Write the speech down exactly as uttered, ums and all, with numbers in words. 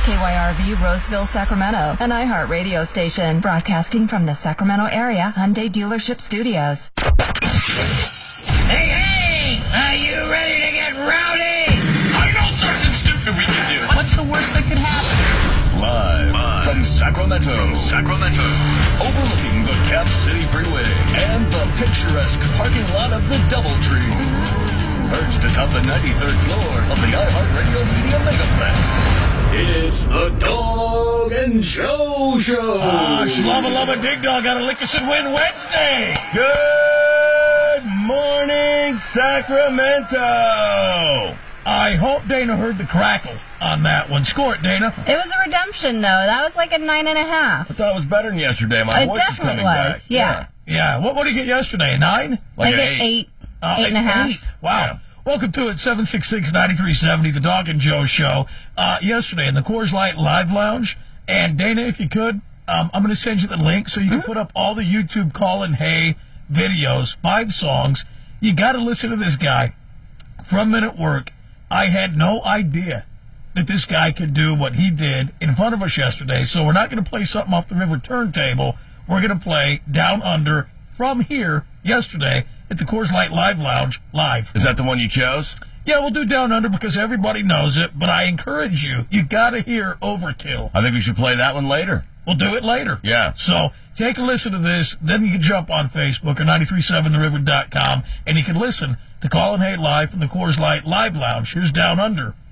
K Y R V Roseville, Sacramento, an iHeart radio station broadcasting from the Sacramento area Hyundai Dealership Studios. Hey, hey! Are you ready to get rowdy? I know something stupid we can do. What's the worst that could happen? Live, Live from Sacramento. From Sacramento. Overlooking the Cap City Freeway and the picturesque parking lot of the Doubletree. Perched atop the ninety-third floor of the iHeartRadio Media Megaplex. It's the Dog and Joe Show. Ah, shlubba lubba dig dog got a Lickerson win Wednesday. Good morning, Sacramento. I hope Dana heard the crackle on that one. Score it, Dana. It was a redemption, though. That was like a nine and a half. I thought it was better than yesterday. My It voice is definitely coming was, back. yeah. Yeah. What what did you get yesterday? A nine? Like, an an eight. eight. Uh, eight and a half. Eight. Wow. Yeah. Welcome to it, seven six six, nine three seven zero, the Dog and Joe Show. Uh, yesterday in the Coors Light Live Lounge. And Dana, if you could, um, I'm going to send you the link so you can mm-hmm. put up all the YouTube Colin Hay videos, five songs. You got to listen to this guy. From Men at Work, I had no idea that this guy could do what he did in front of us yesterday. So we're not going to play something off the River Turntable. We're going to play Down Under from here yesterday at the Coors Light Live Lounge live. Is that the one you chose? Yeah, we'll do Down Under because everybody knows it, but I encourage you, you got to hear Overkill. I think we should play that one later. We'll do it later. Yeah. So take a listen to this, then you can jump on Facebook or nine three seven the river dot com, and you can listen to Colin Hay live from the Coors Light Live Lounge. Here's Down Under.